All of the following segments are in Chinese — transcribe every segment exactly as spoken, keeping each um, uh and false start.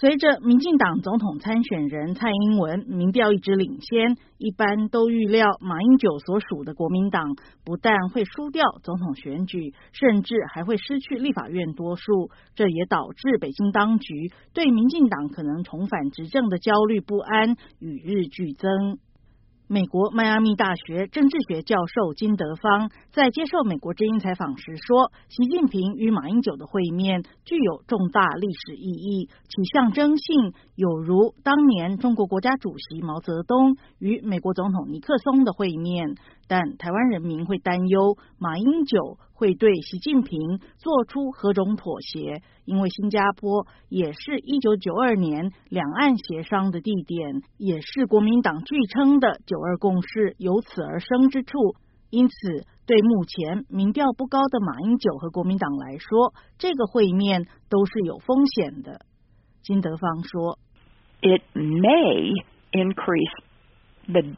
随着民进党总统参选人蔡英文民调一直领先，一般都预料马英九所属的国民党不但会输掉总统选举，甚至还会失去立法院多数。这也导致北京当局对民进党可能重返执政的焦虑不安与日俱增。美国迈阿密大学政治学教授金德芳在接受美国之音采访时说，习近平与马英九的会面具有重大历史意义，其象征性有如当年中国国家主席毛泽东与美国总统尼克松的会面。但台湾人民会担忧马英九会对习近平做出何种妥协，因为新加坡也是一九九二年两岸协商的地点，也是国民党据称的九二共识由此而生之处。因此对目前民调不高的马英九和国民党来说，这个会面都是有风险的。金德芳说， It may increase the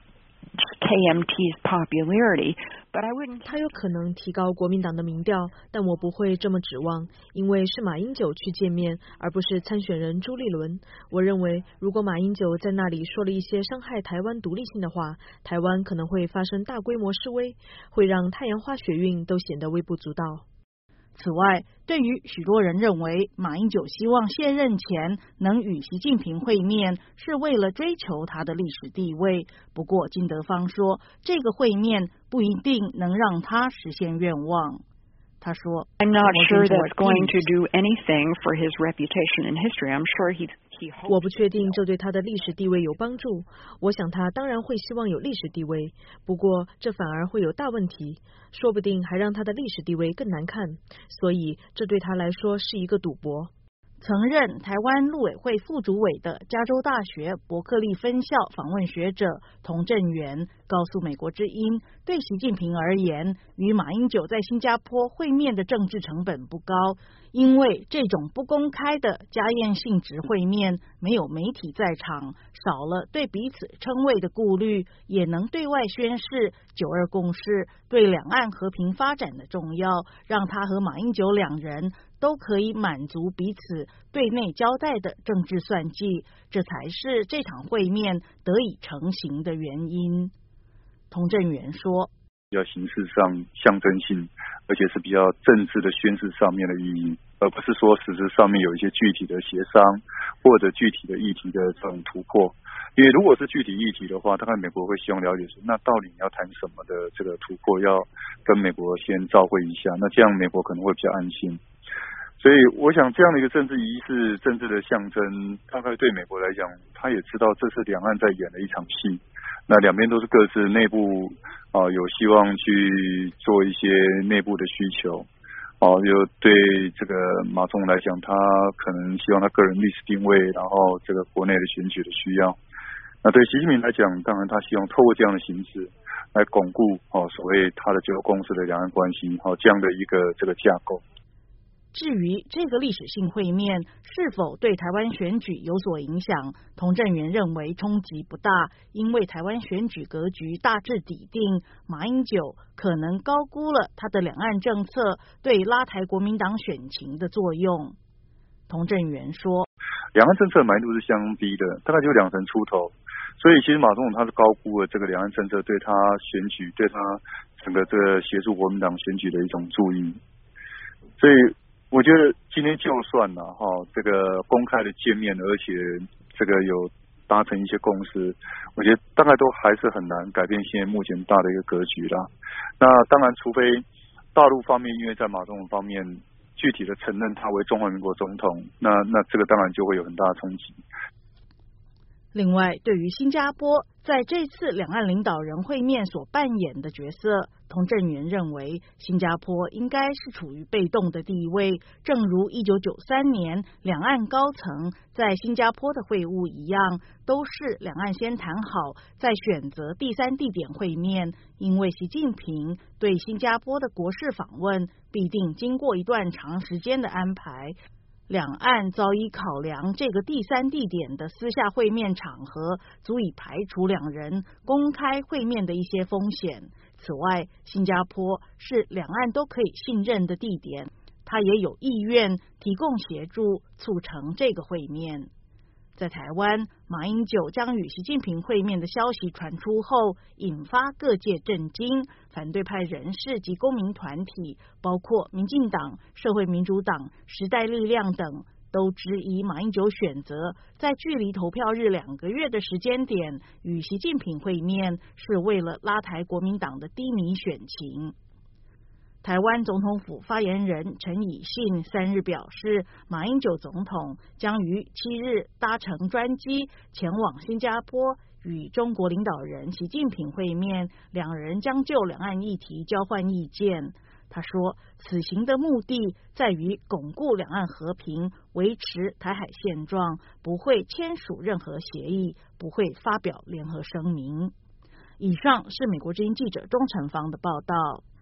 K M T's popularity, but I wouldn't. 他有可能提高国民党的民调，但我不会这么指望，因为是马英九去见面，而不是参选人朱立伦。我认为，如果马英九在那里说了一些伤害台湾独立性的话，台湾可能会发生大规模示威，会让太阳花学运都显得微不足道。 此外，对于许多人认为马英九希望卸任前能与习近平会面，是为了追求他的历史地位。不过金德芳说，这个会面不一定能让他实现愿望。他说 I'm not sure that's going to do anything for his reputation in history. I'm sure he he hopes. 我不确定这对他的历史地位有帮助。我想他当然会希望有历史地位，不过这反而会有大问题，说不定还让他的历史地位更难看。所以这对他来说是一个赌博。 曾任台湾陆委会副主委的加州大学伯克利分校访问学者童振源告诉美国之音，对习近平而言，与马英九在新加坡会面的政治成本不高，因为这种不公开的家宴性质会面，没有媒体在场，少了对彼此称谓的顾虑，也能对外宣示九二共识对两岸和平发展的重要，让他和马英九两人都可以满足彼此对内交代的政治算计，这才是这场会面得以成型的原因。童振源说， 比较形式上象征性，而且是比较政治的宣示上面的意义，而不是说实质上面有一些具体的协商或者具体的议题的这种突破。因为如果是具体议题的话，大概美国会希望了解说，那到底你要谈什么的这个突破，要跟美国先照会一下，那这样美国可能会比较安心。所以我想这样的一个政治仪式，政治的象征，大概对美国来讲，他也知道这是两岸在演的一场戏，那两边都是各自内部啊、呃、有希望去做一些内部的需求，哦、呃，有对这个马总统来讲，他可能希望他个人历史定位，然后这个国内的选举的需要。那对习近平来讲，当然他希望透过这样的形式来巩固哦所谓他的九二共识的两岸关系，哦这样的一个这个架构。 至于这个历史性会面是否对台湾选举有所影响，童振源认为冲击不大，因为台湾选举格局大致底定，马英九可能高估了他的两岸政策对拉抬国民党选情的作用。童振源说， 两岸政策满意度是相当低的，大概就两成出头，所以其实马总统他是高估了这个两岸政策对他选举，对他整个这个协助国民党选举的一种注意。所以我觉得今天就算了哈，这个公开的见面，而且这个有达成一些共识，我觉得大概都还是很难改变现在目前大的一个格局啦。那当然，除非大陆方面因为在马总统方面具体的承认他为中华民国总统，那那这个当然就会有很大的冲击。 另外，对于新加坡在这次两岸领导人会面所扮演的角色，童振源认为新加坡应该是处于被动的地位，正如一九九三年两岸高层在新加坡的会晤一样，都是两岸先谈好，再选择第三地点会面，因为习近平对新加坡的国事访问必定经过一段长时间的安排，两岸早已考量这个第三地点的私下会面场合，足以排除两人公开会面的一些风险。此外，新加坡是两岸都可以信任的地点，他也有意愿提供协助，促成这个会面。 在台湾，马英九将与习近平会面的消息传出后，引发各界震惊。反对派人士及公民团体，包括民进党、社会民主党、时代力量等，都质疑马英九选择在距离投票日两个月的时间点与习近平会面，是为了拉抬国民党的低迷选情。台湾总统府发言人陈以信三日表示，马英九总统将于七日搭乘专机前往新加坡与中国领导人习近平会面，两人将就两岸议题交换意见。他说，此行的目的在于巩固两岸和平，维持台海现状，不会签署任何协议，不会发表联合声明。以上是美国之音记者钟成芳的报道。